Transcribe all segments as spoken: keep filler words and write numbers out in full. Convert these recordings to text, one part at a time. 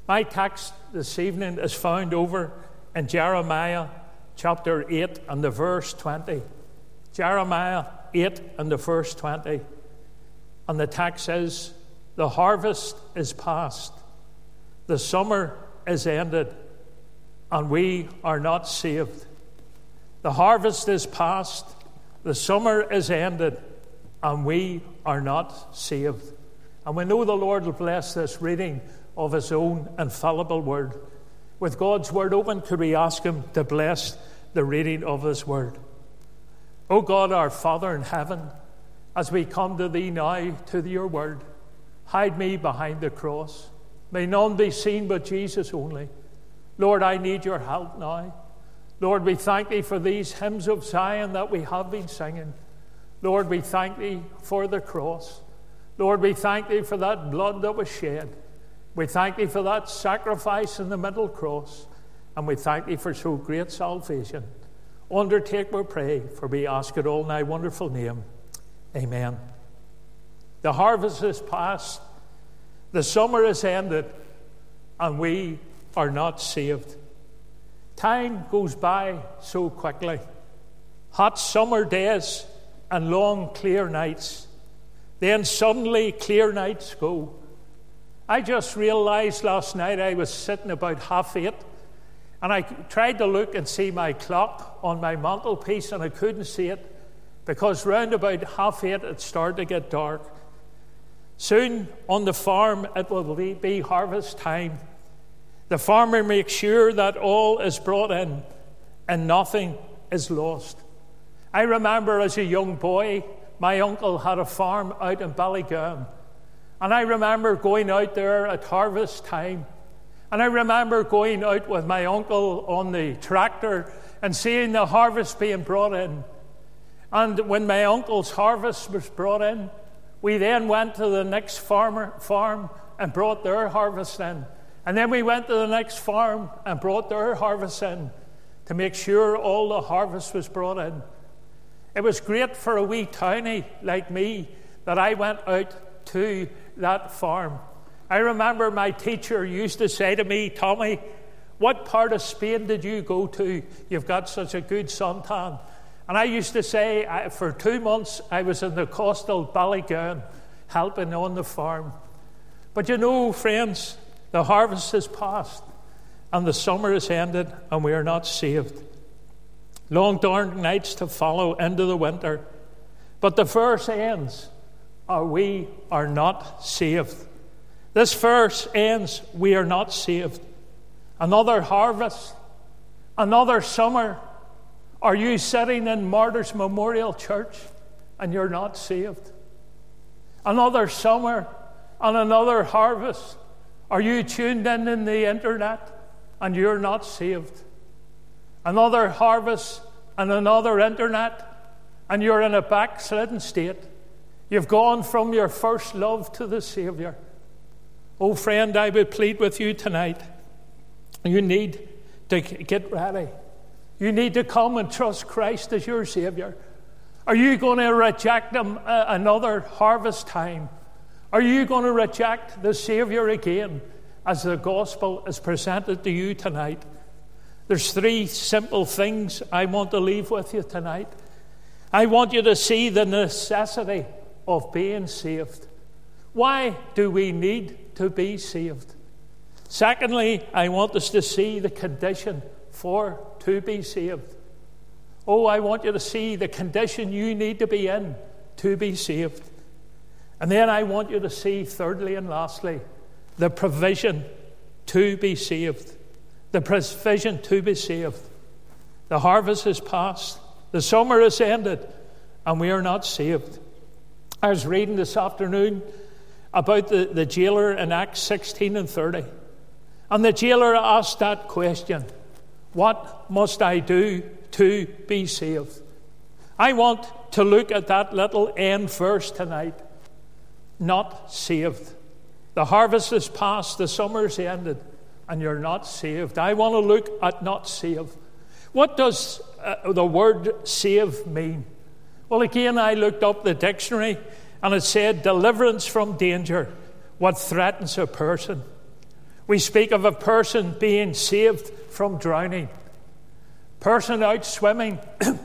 My text this evening is found over in Jeremiah chapter eight and the verse twenty. Jeremiah eight and the verse twenty. And the text says, the harvest is past, the summer is ended, and we are not saved. The harvest is past, the summer is ended, and we are not saved. And we know the Lord will bless this reading of his own infallible word. With God's word open, could we ask him to bless the reading of his word? O God, our Father in heaven, as we come to thee now, to your word, hide me behind the cross. May none be seen but Jesus only. Lord, I need your help now. Lord, we thank thee for these hymns of Zion that we have been singing. Lord, we thank thee for the cross. Lord, we thank thee for that blood that was shed. We thank thee for that sacrifice in the middle cross. And we thank thee for so great salvation. Undertake, we pray, for we ask it all in thy wonderful name. Amen. The harvest is past, the summer is ended, and we are not saved. Time goes by so quickly. Hot summer days and long clear nights. Then suddenly clear nights go. I just realized last night I was sitting about half eight, and I tried to look and see my clock on my mantelpiece, and I couldn't see it because round about half eight it started to get dark. Soon on the farm it will be harvest time. The farmer makes sure that all is brought in and nothing is lost. I remember as a young boy, my uncle had a farm out in Ballygowan. And I remember going out there at harvest time. And I remember going out with my uncle on the tractor and seeing the harvest being brought in. And when my uncle's harvest was brought in, we then went to the next farmer farm and brought their harvest in. And then we went to the next farm and brought their harvest in to make sure all the harvest was brought in. It was great for a wee townie like me that I went out to that farm. I remember my teacher used to say to me, Tommy, what part of Spain did you go to? You've got such a good suntan. And I used to say, I, for two months, I was in the coastal Ballygowan helping on the farm. But you know, friends, the harvest is past and the summer is ended and we are not saved. Long dark nights to follow into the winter. But the verse ends, or we are not saved. This verse ends, we are not saved. Another harvest, another summer. Are you sitting in Martyrs Memorial Church and you're not saved? Another summer and another harvest. Are you tuned in in the internet and you're not saved? Another harvest and another internet and you're in a backslidden state. You've gone from your first love to the Savior. Oh friend, I would plead with you tonight. You need to get ready. You need to come and trust Christ as your Savior. Are you going to reject Him uh, another harvest time? Are you going to reject the Savior again as the gospel is presented to you tonight? There's three simple things I want to leave with you tonight. I want you to see the necessity of being saved. Why do we need to be saved? Secondly, I want us to see the condition for to be saved. Oh, I want you to see the condition you need to be in to be saved. And then I want you to see, thirdly and lastly, the provision to be saved. The provision to be saved. The harvest is past, the summer is ended, and we are not saved. I was reading this afternoon about the, the jailer in Acts sixteen and thirty. And the jailer asked that question, what must I do to be saved? I want to look at that little end verse tonight. Not saved. The harvest is past, the summer's ended, and you're not saved. I want to look at not saved. What does uh, the word save mean? Well, again, I looked up the dictionary, and it said deliverance from danger, what threatens a person. We speak of a person being saved from drowning. Person out swimming.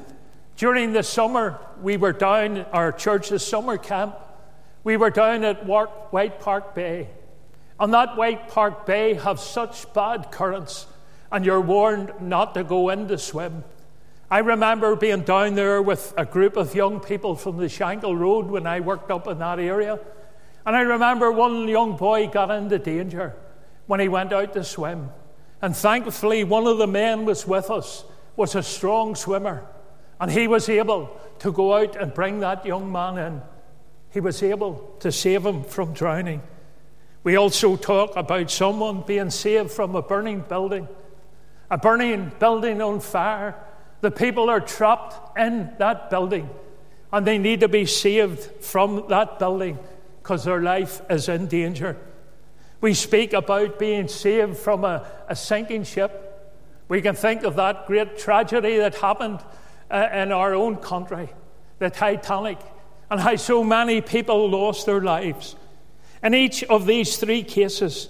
During the summer, we were down our church's summer camp. We were down at White Park Bay. And that White Park Bay has such bad currents, and you're warned not to go in to swim. I remember being down there with a group of young people from the Shankill Road when I worked up in that area. And I remember one young boy got into danger when he went out to swim. And thankfully, one of the men was with us, was a strong swimmer. And he was able to go out and bring that young man in. He was able to save him from drowning. We also talk about someone being saved from a burning building. A burning building on fire. The people are trapped in that building. And they need to be saved from that building because their life is in danger. We speak about being saved from a, a sinking ship. We can think of that great tragedy that happened uh, in our own country, the Titanic, and how so many people lost their lives. In each of these three cases,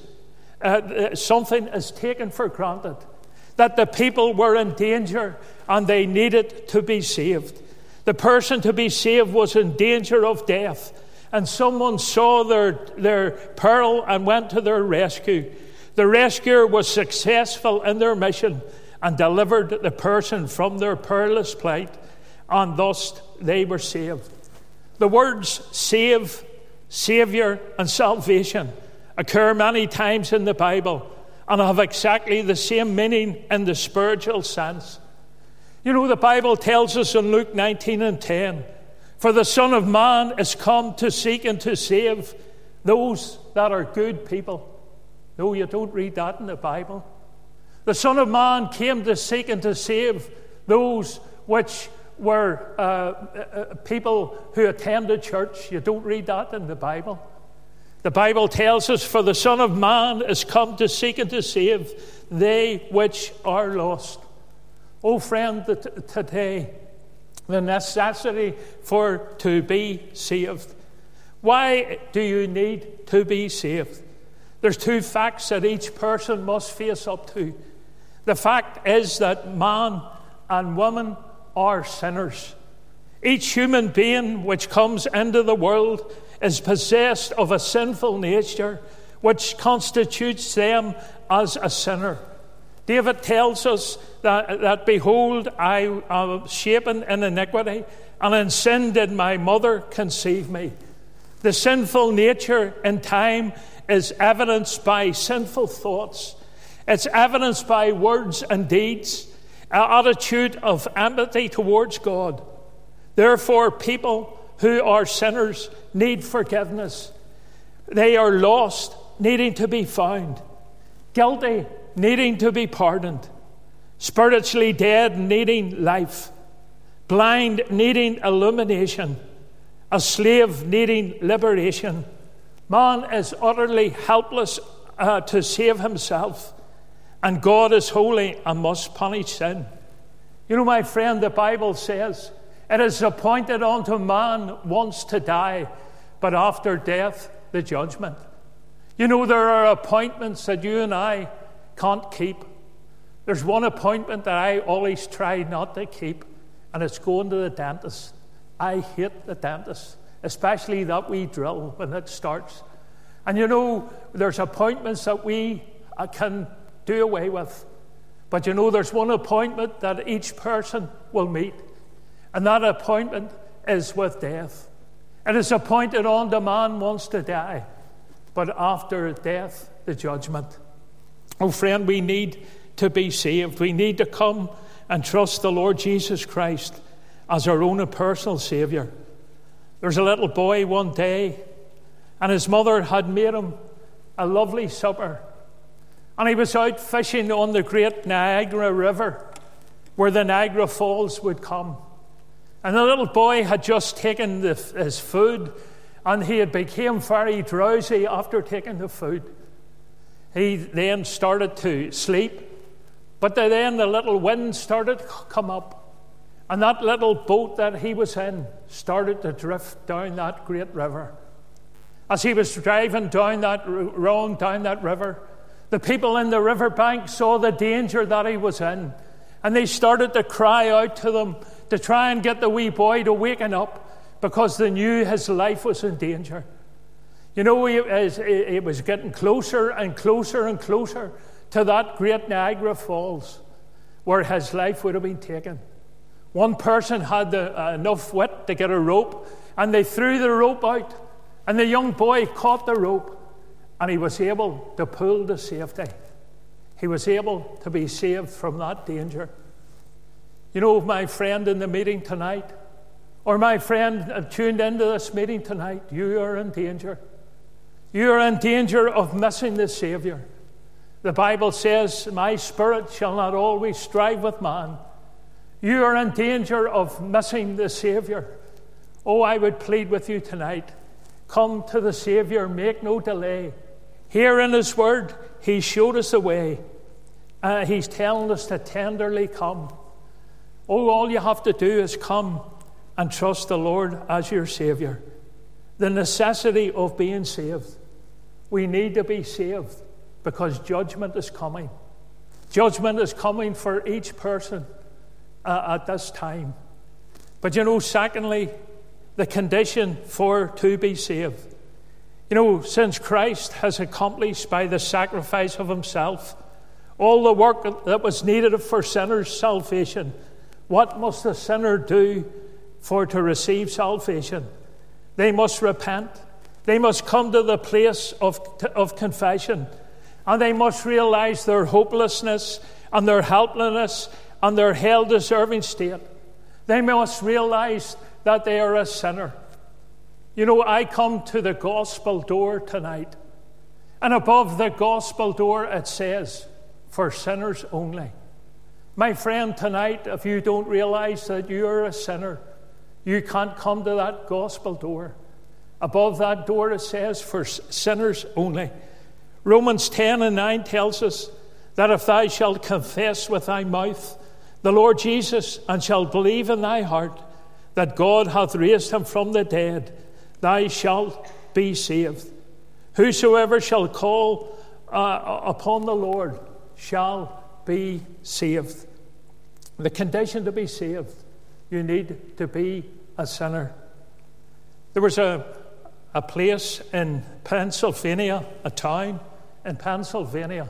uh, something is taken for granted, that the people were in danger and they needed to be saved. The person to be saved was in danger of death, and someone saw their, their peril and went to their rescue. The rescuer was successful in their mission and delivered the person from their perilous plight, and thus they were saved. The words save, Saviour, and salvation occur many times in the Bible and have exactly the same meaning in the spiritual sense. You know, the Bible tells us in Luke nineteen and ten, for the Son of Man is come to seek and to save those that are good people. No, you don't read that in the Bible. The Son of Man came to seek and to save those which were uh, uh, people who attended church. You don't read that in the Bible. The Bible tells us, for the Son of Man is come to seek and to save they which are lost. Oh, friend, t- today, the necessity for to be saved. Why do you need to be saved? There's two facts that each person must face up to. The fact is that man and woman are sinners. Each human being which comes into the world is possessed of a sinful nature which constitutes them as a sinner. David tells us that, that behold, I am shapen in iniquity, and in sin did my mother conceive me. The sinful nature in time is evidenced by sinful thoughts. It's evidenced by words and deeds, an attitude of empathy towards God. Therefore, people who are sinners need forgiveness. They are lost, needing to be found. Guilty, needing to be pardoned. Spiritually dead, needing life. Blind, needing illumination. A slave, needing liberation. Man is utterly helpless uh, to save himself. And God is holy and must punish sin. You know, my friend, the Bible says, it is appointed unto man once to die, but after death, the judgment. You know, there are appointments that you and I can't keep. There's one appointment that I always try not to keep, and it's going to the dentist. I hate the dentist, especially that wee drill when it starts. And you know, there's appointments that we uh, can do away with. But you know, there's one appointment that each person will meet, and that appointment is with death. It is appointed unto man once to die, but after death, the judgment. Oh, friend, we need to be saved. We need to come and trust the Lord Jesus Christ as our own personal Saviour. There's a little boy one day, and his mother had made him a lovely supper. And he was out fishing on the great Niagara River, where the Niagara Falls would come. And the little boy had just taken the, his food, and he had become very drowsy after taking the food. He then started to sleep, but then the little wind started to come up, and that little boat that he was in started to drift down that great river. As he was driving down that, rowing down that river, The people in the riverbank saw the danger that he was in, and they started to cry out to them to try and get the wee boy to waken up, because they knew his life was in danger. You know, it was getting closer and closer and closer to that great Niagara Falls where his life would have been taken. One person had the, uh, enough wit to get a rope, and they threw the rope out, and the young boy caught the rope, and he was able to pull to safety. He was able to be saved from that danger. You know, my friend in the meeting tonight, or my friend tuned into this meeting tonight, you are in danger. You are in danger of missing the Savior. The Bible says, my spirit shall not always strive with man. You are in danger of missing the Savior. Oh, I would plead with you tonight. Come to the Savior, make no delay. Here in His Word, He showed us the way. Uh, he's telling us to tenderly come. Oh, all you have to do is come and trust the Lord as your Savior. The necessity of being saved. We need to be saved because judgment is coming. Judgment is coming for each person uh, at this time. But you know, secondly, the condition for to be saved. You know, since Christ has accomplished by the sacrifice of Himself all the work that was needed for sinners' salvation, what must the sinner do for to receive salvation? They must repent. They must come to the place of, of confession. And they must realize their hopelessness and their helplessness and their hell-deserving state. They must realize that they are a sinner. You know, I come to the gospel door tonight. And above the gospel door it says, for sinners only. My friend, tonight, if you don't realize that you are a sinner, you can't come to that gospel door. Above that door it says, for sinners only. Romans ten and nine tells us that if thou shalt confess with thy mouth the Lord Jesus, and shalt believe in thy heart that God hath raised him from the dead, thou shalt be saved. Whosoever shall call uh, upon the Lord shall be saved. The condition to be saved, you need to be a sinner. There was a, a place in Pennsylvania, a town in Pennsylvania,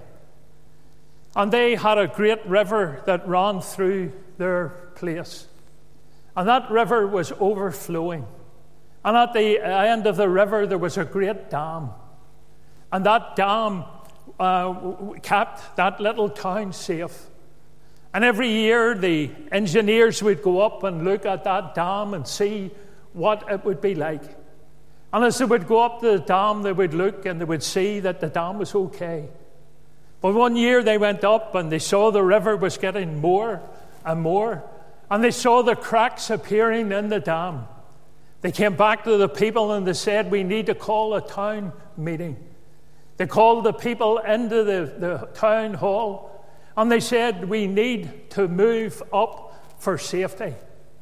and they had a great river that ran through their place. And that river was overflowing. And at the end of the river there was a great dam. And that dam uh, kept that little town safe. And every year the engineers would go up and look at that dam and see what it would be like. And as they would go up to the dam, they would look and they would see that the dam was okay. But one year they went up and they saw the river was getting more and more. And they saw the cracks appearing in the dam. They came back to the people and they said, we need to call a town meeting. They called the people into the, the town hall and they said, we need to move up for safety.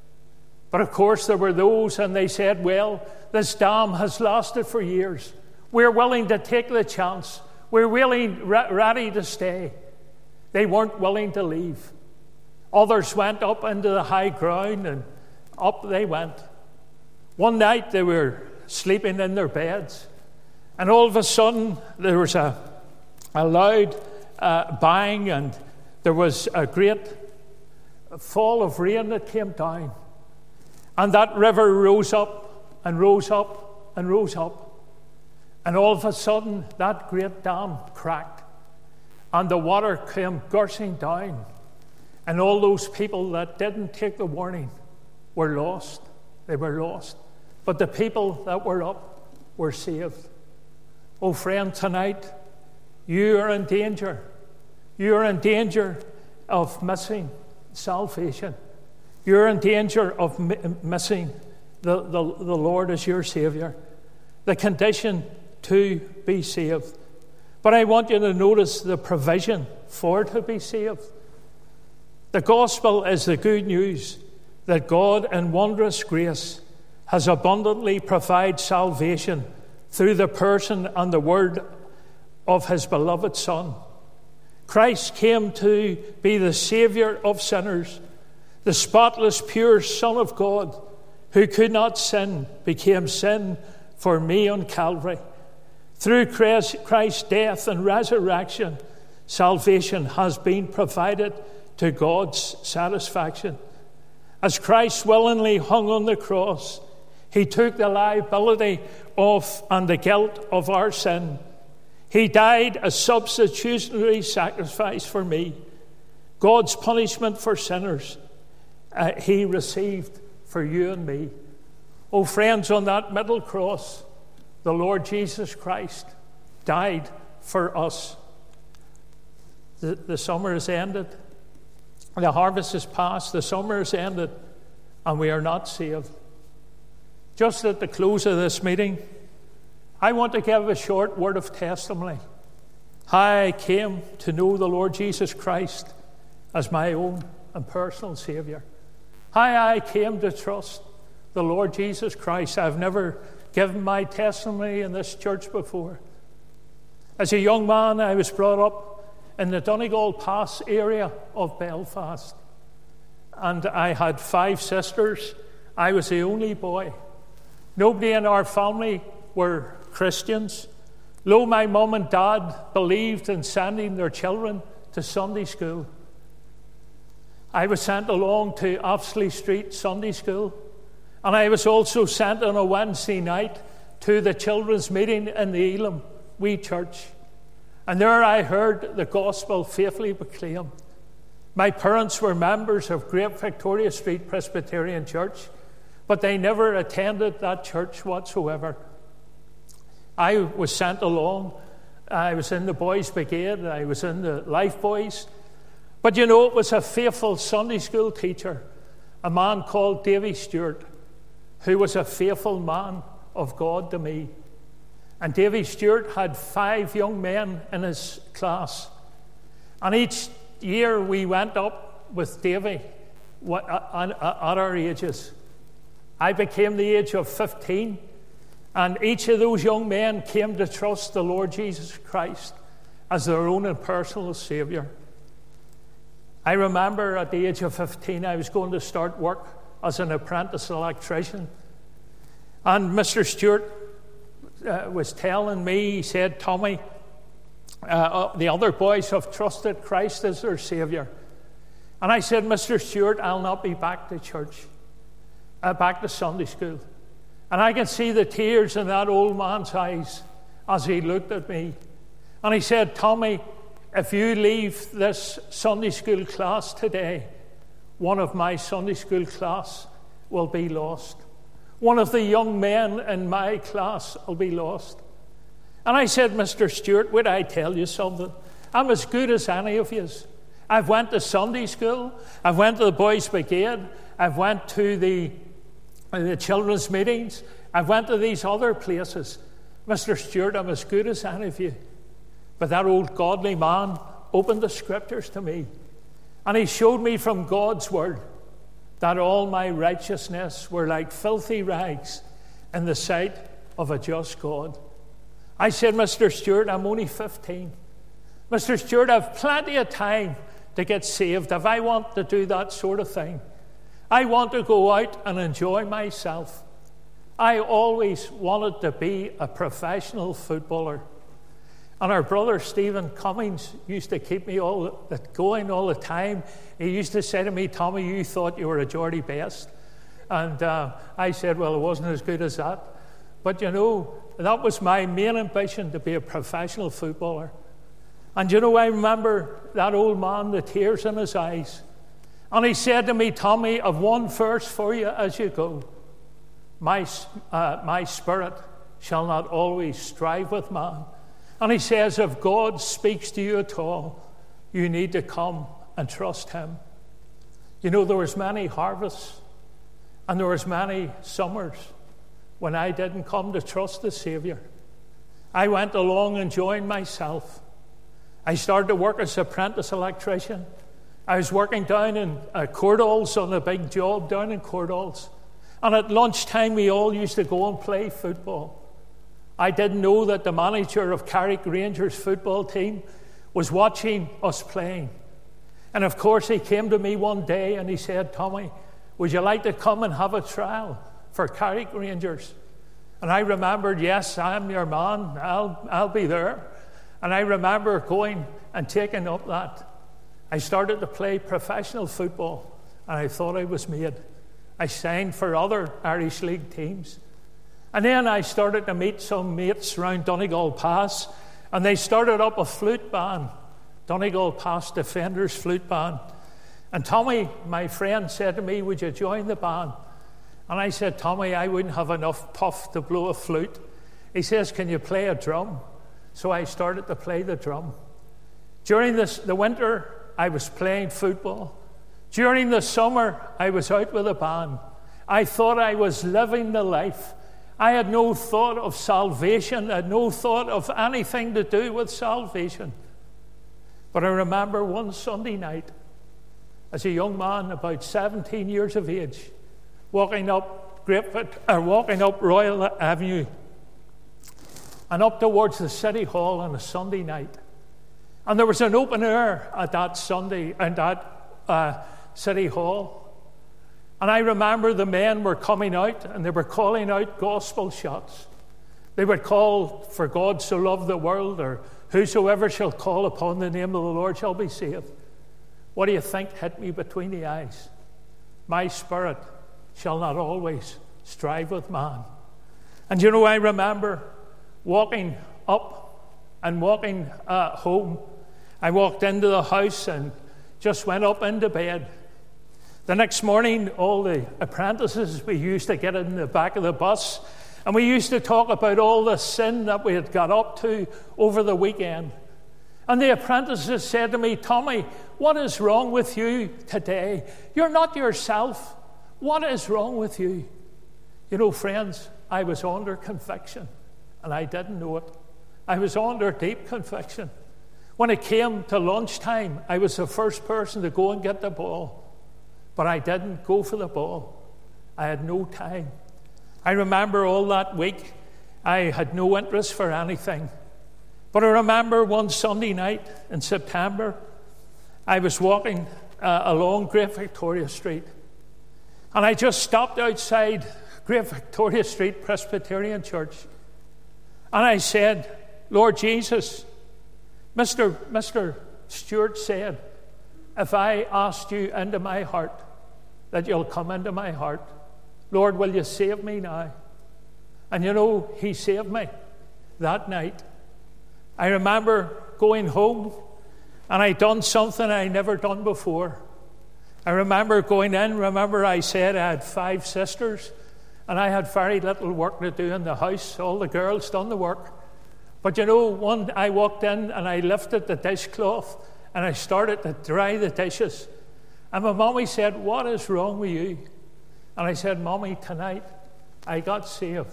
But of course there were those, and they said, well, this dam has lasted for years. We're willing to take the chance. We're willing, re- ready to stay. They weren't willing to leave. Others went up into the high ground, and up they went. One night they were sleeping in their beds, and all of a sudden there was a, a loud uh, bang, and there was a great fall of rain that came down. And that river rose up and rose up and rose up. And all of a sudden that great dam cracked, and the water came gushing down. And all those people that didn't take the warning were lost. They were lost. But the people that were up were saved. Oh, friend, tonight, you are in danger. You are in danger of missing salvation. You're in danger of mi- missing the, the, the Lord as your Savior. The condition to be saved. But I want you to notice the provision for to be saved. The gospel is the good news that God in wondrous grace has abundantly provided salvation through the person and the word of his beloved Son. Christ came to be the Saviour of sinners. The spotless, pure Son of God, who could not sin, became sin for me on Calvary. Through Christ's death and resurrection, salvation has been provided to God's satisfaction. As Christ willingly hung on the cross, he took the liability of and the guilt of our sin. He died a substitutionary sacrifice for me. God's punishment for sinners, uh, he received for you and me. Oh, friends, on that middle cross, the Lord Jesus Christ died for us. The, the summer has ended. The harvest is past. The summer has ended. And we are not saved. Just at the close of this meeting, I want to give a short word of testimony. How I came to know the Lord Jesus Christ as my own and personal Saviour. How I came to trust the Lord Jesus Christ. I've never given my testimony in this church before. As a young man, I was brought up in the Donegal Pass area of Belfast. And I had five sisters. I was the only boy. Nobody in our family were Christians. Though my mum and dad believed in sending their children to Sunday school, I was sent along to Oxley Street Sunday School, and I was also sent on a Wednesday night to the children's meeting in the Elam Wee Church. And there I heard the gospel faithfully proclaimed. My parents were members of Great Victoria Street Presbyterian Church, but they never attended that church whatsoever. I was sent along. I was in the Boys' Brigade. I was in the Life Boys. But you know, it was a faithful Sunday school teacher, a man called Davy Stewart, who was a faithful man of God to me. And Davy Stewart had five young men in his class. And each year we went up with Davy at our ages. I became the age of fifteen, and each of those young men came to trust the Lord Jesus Christ as their own and personal Saviour. I remember at the age of fifteen, I was going to start work as an apprentice electrician. And Mister Stewart uh, was telling me, he said, Tommy, uh, uh, the other boys have trusted Christ as their Saviour. And I said, Mister Stewart, I'll not be back to church, uh, back to Sunday school. And I could see the tears in that old man's eyes as he looked at me. And he said, Tommy, if you leave this Sunday school class today, one of my Sunday school class will be lost. One of the young men in my class will be lost. And I said, Mister Stewart, would I tell you something? I'm as good as any of you. I've went to Sunday school. I've went to the Boys' Brigade. I've went to the, the children's meetings. I've went to these other places. Mister Stewart, I'm as good as any of you. But that old godly man opened the scriptures to me. And he showed me from God's word that all my righteousness were like filthy rags in the sight of a just God. I said, Mister Stewart, I'm only fifteen. Mister Stewart, I've plenty of time to get saved if I want to do that sort of thing. I want to go out and enjoy myself. I always wanted to be a professional footballer. And our brother Stephen Cummings used to keep me all going all the time. He used to say to me, Tommy, you thought you were a Geordie best. And uh, I said, well, it wasn't as good as that. But you know, that was my main ambition, to be a professional footballer. And you know, I remember that old man, the tears in his eyes. And he said to me, Tommy, I've one verse for you as you go. My, uh, my spirit shall not always strive with man. And he says, if God speaks to you at all, you need to come and trust him. You know, there was many harvests and there was many summers when I didn't come to trust the Saviour. I went along enjoying myself. I started to work as an apprentice electrician. I was working down in uh, Courdalls on a big job down in Courdalls. And at lunchtime, we all used to go and play football. I didn't know that the manager of Carrick Rangers football team was watching us playing. And of course, he came to me one day and he said, Tommy, would you like to come and have a trial for Carrick Rangers? And I remembered, yes, I'm your man. I'll, I'll be there. And I remember going and taking up that. I started to play professional football, and I thought I was made. I signed for other Irish League teams. And then I started to meet some mates around Donegal Pass, and they started up a flute band, Donegal Pass Defenders Flute Band. And Tommy, my friend, said to me, would you join the band? And I said, Tommy, I wouldn't have enough puff to blow a flute. He says, can you play a drum? So I started to play the drum. During this, the winter, I was playing football. During the summer, I was out with a band. I thought I was living the life. I had no thought of salvation. I had no thought of anything to do with salvation. But I remember one Sunday night, as a young man, about seventeen years of age, walking up Greatfoot, or walking up Royal Avenue, and up towards the City Hall on a Sunday night. And there was an open air at that Sunday, and that uh, City Hall. And I remember the men were coming out, and they were calling out gospel shots. They would call, for God so loved the world, or whosoever shall call upon the name of the Lord shall be saved. What do you think hit me between the eyes? My spirit shall not always strive with man. And you know, I remember walking up and walking uh, home. I walked into the house and just went up into bed. The next morning, all the apprentices, we used to get in the back of the bus, and we used to talk about all the sin that we had got up to over the weekend. And the apprentices said to me, Tommy, what is wrong with you today? You're not yourself. What is wrong with you? You know, friends, I was under conviction, and I didn't know it. I was under deep conviction. When it came to lunchtime, I was the first person to go and get the ball. But I didn't go for the ball. I had no time. I remember all that week, I had no interest for anything. But I remember one Sunday night in September, I was walking uh, along Great Victoria Street. And I just stopped outside Great Victoria Street Presbyterian Church. And I said, Lord Jesus, Mister Mister Stewart said, if I asked you into my heart, that you'll come into my heart. Lord, will you save me now? And you know, he saved me that night. I remember going home, and I done something I never done before. I remember going in, remember I said I had five sisters, and I had very little work to do in the house. All the girls done the work. But you know, one I walked in and I lifted the dishcloth and I started to dry the dishes. And my mommy said, what is wrong with you? And I said, Mommy, tonight I got saved.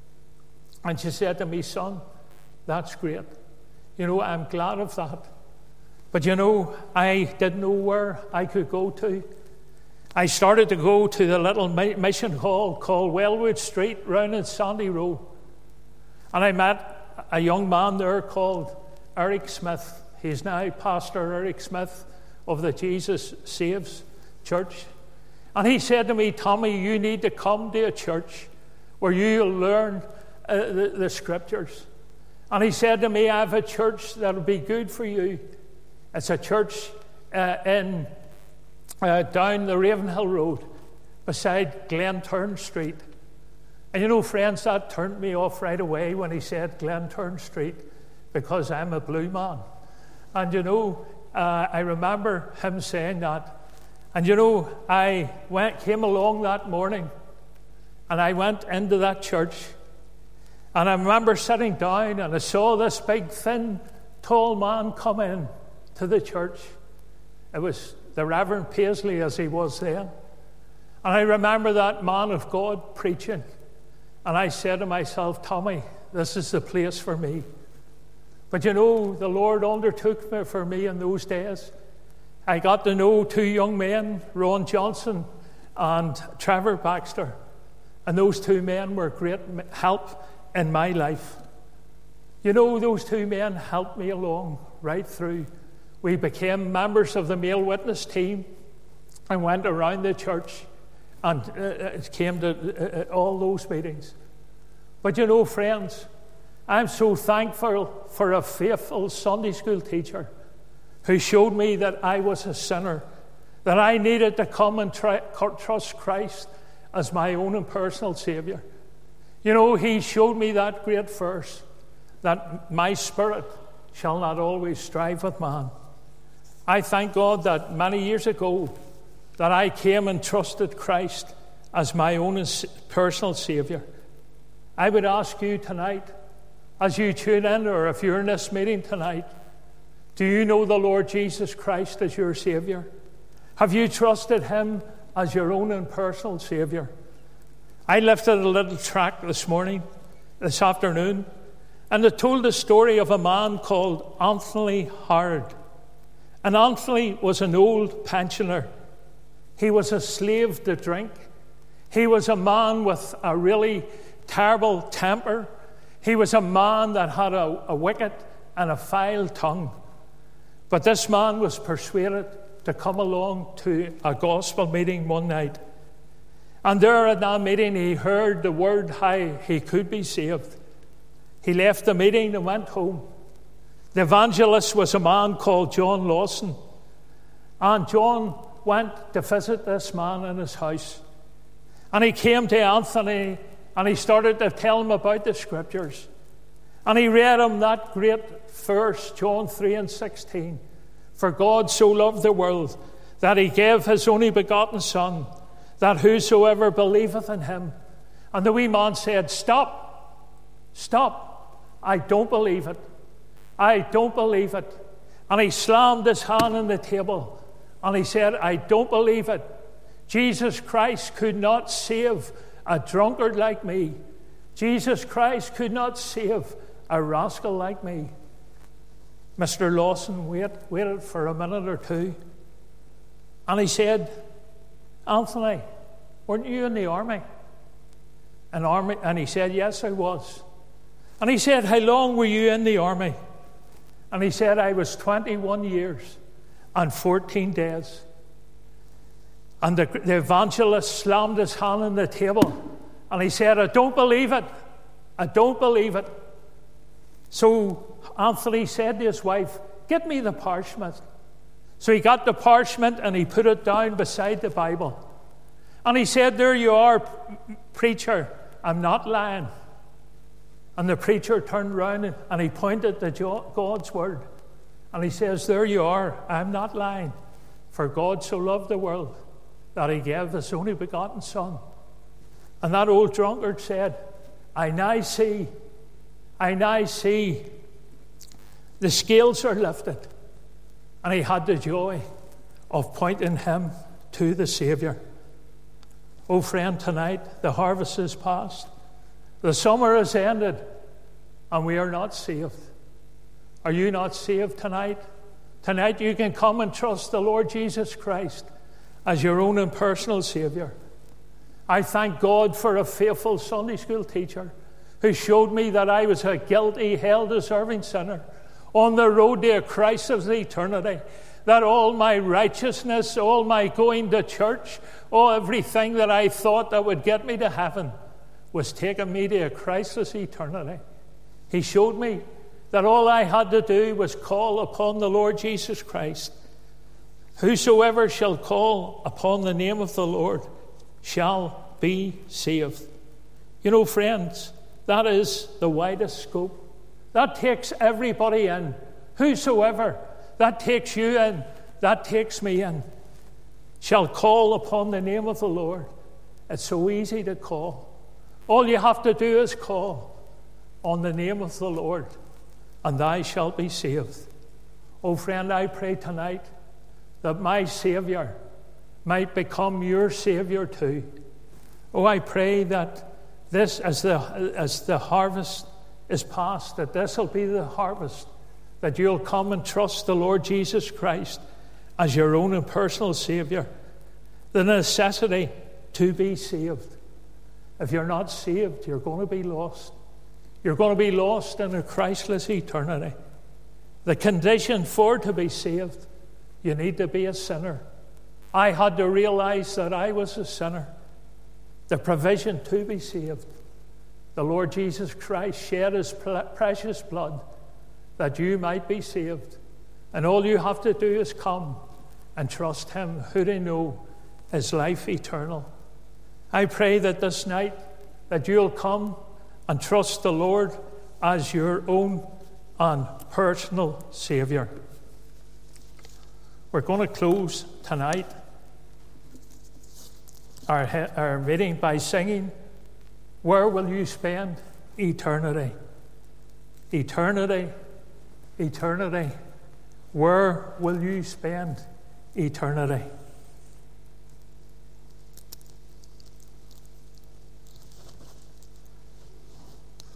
And she said to me, son, that's great. You know, I'm glad of that. But you know, I didn't know where I could go to. I started to go to the little mission hall called Wellwood Street, round in Sandy Row. And I met a young man there called Eric Smith. He's now Pastor Eric Smith of the Jesus Saves Church. And he said to me, Tommy, you need to come to a church where you'll learn uh, the, the scriptures. And he said to me, I have a church that'll be good for you. It's a church uh, in uh, down the Ravenhill Road beside Glenturn Street. And you know, friends, that turned me off right away when he said Glenturn Street, because I'm a blue man. And you know, uh, I remember him saying that. And you know, I went, came along that morning, and I went into that church, and I remember sitting down, and I saw this big, thin, tall man come in to the church. It was the Reverend Paisley, as he was then. And I remember that man of God preaching, and I said to myself, Tommy, this is the place for me. But you know, the Lord undertook me for me in those days. I got to know two young men, Ron Johnson and Trevor Baxter. And those two men were great help in my life. You know, those two men helped me along right through. We became members of the male witness team and went around the church and uh, came to uh, all those meetings. But you know, friends, I'm so thankful for a faithful Sunday school teacher who showed me that I was a sinner, that I needed to come and try, trust Christ as my own and personal Saviour. You know, he showed me that great verse, that my spirit shall not always strive with man. I thank God that many years ago that I came and trusted Christ as my own personal Saviour. I would ask you tonight, as you tune in, or if you're in this meeting tonight, do you know the Lord Jesus Christ as your Saviour? Have you trusted him as your own and personal Saviour? I lifted a little tract this morning, this afternoon, and it told the story of a man called Anthony Howard. And Anthony was an old pensioner. He was a slave to drink. He was a man with a really terrible temper. He was a man that had a, a wicked and a vile tongue. But this man was persuaded to come along to a gospel meeting one night. And there at that meeting, he heard the word how he could be saved. He left the meeting and went home. The evangelist was a man called John Lawson. And John went to visit this man in his house. And he came to Anthony and he started to tell him about the scriptures. And he read him that great verse, John three and sixteen. For God so loved the world that he gave his only begotten Son, that whosoever believeth in him. And the wee man said, Stop, stop, I don't believe it. I don't believe it. And he slammed his hand on the table and he said, I don't believe it. Jesus Christ could not save a drunkard like me. Jesus Christ could not save a rascal like me. Mister Lawson wait, waited for a minute or two. And he said, Anthony, weren't you in the army? An army? And he said, yes, I was. And he said, how long were you in the army? And he said, I was twenty-one years and fourteen days. And the, the evangelist slammed his hand on the table and he said, I don't believe it. I don't believe it. So Anthony said to his wife, get me the parchment. So he got the parchment and he put it down beside the Bible. And he said, there you are, preacher. I'm not lying. And the preacher turned round and he pointed to God's word. And he says, there you are, I'm not lying. For God so loved the world that he gave his only begotten Son. And that old drunkard said, I now see, I now see, the scales are lifted. And he had the joy of pointing him to the Saviour. Oh friend, tonight the harvest is past. The summer has ended and we are not saved. Are you not saved tonight? Tonight you can come and trust the Lord Jesus Christ as your own and personal Saviour. I thank God for a faithful Sunday school teacher who showed me that I was a guilty, hell-deserving sinner on the road to a Christ of eternity, that all my righteousness, all my going to church, all everything that I thought that would get me to heaven was taking me to a Christless eternity. He showed me that all I had to do was call upon the Lord Jesus Christ. Whosoever shall call upon the name of the Lord shall be saved. You know, friends, that is the widest scope. That takes everybody in. Whosoever, that takes you in, that takes me in, shall call upon the name of the Lord. It's so easy to call. All you have to do is call on the name of the Lord, and thou shalt be saved. Oh friend, I pray tonight that my Saviour might become your Saviour too. Oh, I pray that this, as the, as the harvest is past, that this will be the harvest, that you'll come and trust the Lord Jesus Christ as your own and personal Saviour. The necessity to be saved. If you're not saved, you're going to be lost. You're going to be lost in a Christless eternity. The condition for to be saved, you need to be a sinner. I had to realize that I was a sinner. The provision to be saved. The Lord Jesus Christ shed his precious blood that you might be saved. And all you have to do is come and trust him, who they know is life eternal. I pray that this night that you'll come and trust the Lord as your own and personal Saviour. We're going to close tonight our, our meeting by singing, "Where will you spend eternity? Eternity, eternity. Where will you spend eternity?"